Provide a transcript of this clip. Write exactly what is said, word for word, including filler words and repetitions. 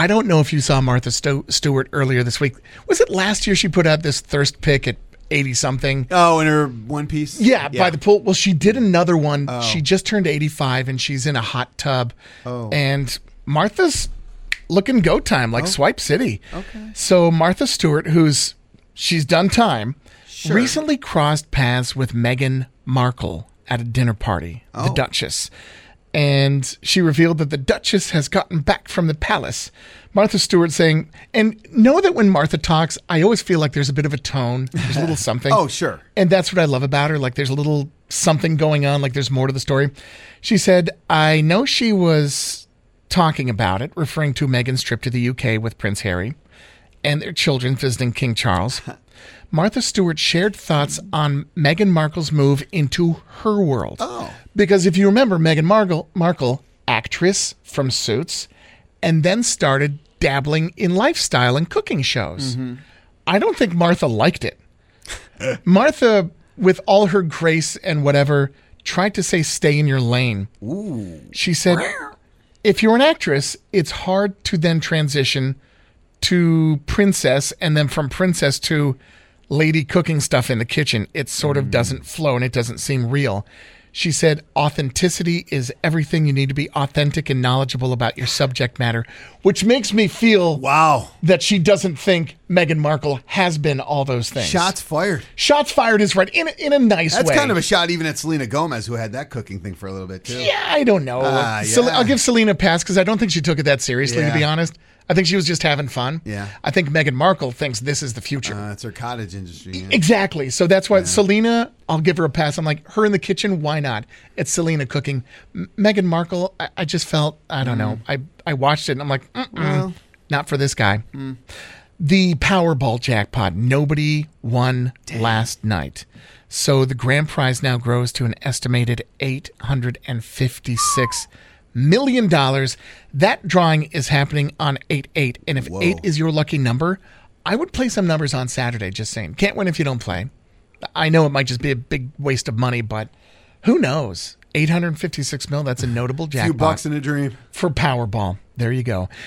I don't know if you saw Martha Sto- Stewart earlier this week. Was it last year she put out this thirst pic at eighty-something? Oh, in her one piece? Yeah, yeah, by the pool. Well, she did another one. Oh. She just turned eighty-five, and she's in a hot tub. Oh. And Martha's looking go time, like oh. Swipe City. Okay. So Martha Stewart, who's she's done time, sure. recently crossed paths with Meghan Markle at a dinner party, oh. the Duchess. And she revealed that the Duchess has gotten back from the palace. Martha Stewart saying, and know that when Martha talks, I always feel like there's a bit of a tone. There's a little something. Oh, sure. And that's what I love about her. Like there's a little something going on, like there's more to the story. She said, I know she was talking about it, referring to Meghan's trip to the U K with Prince Harry and their children visiting King Charles. Martha Stewart shared thoughts on Meghan Markle's move into her world. Oh. Because if you remember, Meghan Markle, Markle, actress from Suits, and then started dabbling in lifestyle and cooking shows. Mm-hmm. I don't think Martha liked it. Martha, with all her grace and whatever, tried to say stay in your lane. Ooh. She said, if you're an actress, it's hard to then transition to princess, and then from princess to lady cooking stuff in the kitchen. It sort of mm. doesn't flow, and it doesn't seem real. She said, authenticity is everything. You need to be authentic and knowledgeable about your subject matter, which makes me feel wow that she doesn't think Meghan Markle has been all those things. Shots fired. Shots fired is right, in a, in a nice That's way. That's kind of a shot even at Selena Gomez, who had that cooking thing for a little bit, too. Yeah, I don't know. Uh, Sel- yeah. I'll give Selena a pass because I don't think she took it that seriously, yeah. to be honest. I think she was just having fun. Yeah. I think Meghan Markle thinks this is the future. Uh, it's her cottage industry. Yeah. Exactly. So that's why yeah. Selena, I'll give her a pass. I'm like, her in the kitchen, why not? It's Selena cooking. M- Meghan Markle, I-, I just felt, I don't mm. know. I, I watched it and I'm like, well. not for this guy. Mm. The Powerball jackpot. Nobody won Damn. last night. So the grand prize now grows to an estimated eight hundred fifty-six million dollars. That drawing is happening on eight eight. And if Whoa. eight is your lucky number, I would play some numbers on Saturday, just saying. Can't win if you don't play. I know it might just be a big waste of money, but who knows? eight hundred fifty-six mil, that's a notable jackpot. A few bucks in a dream. For Powerball. There you go.